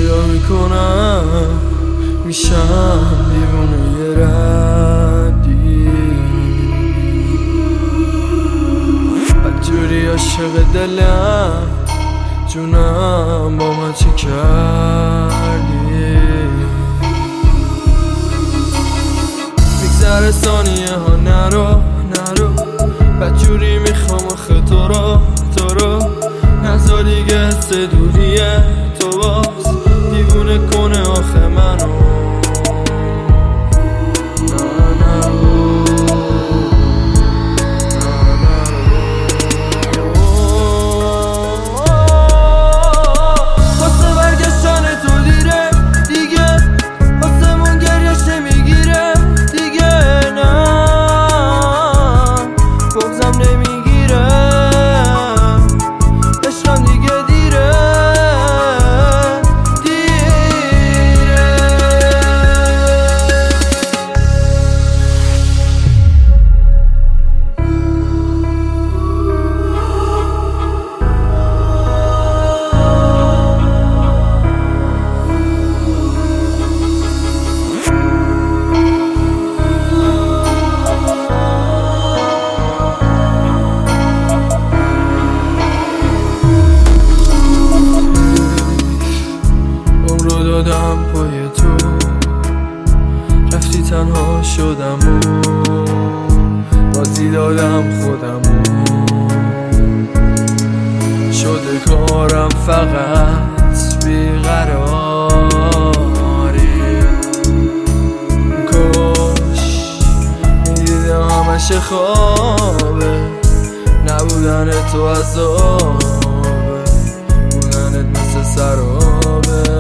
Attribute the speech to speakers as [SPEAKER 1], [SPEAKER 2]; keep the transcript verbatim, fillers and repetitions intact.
[SPEAKER 1] پیدا میکنم میشم دیوونه یه ردی، بدجوری عاشق دلم جونم با من چه کردی. میگذره ثانیه ها نرو نرو، بدجوری میخوام آخه تو رو تو رو نزار دیگه حس دوریه تو باز دیوونه کنه آخه منو. دادم پای تو رفتی تنها شدم و بازی دادم خودم و شده کارم فقط بیقراری. کاش میدیدم همش خوابه، نبودن تو عذابه، بودنت مثل سرابه.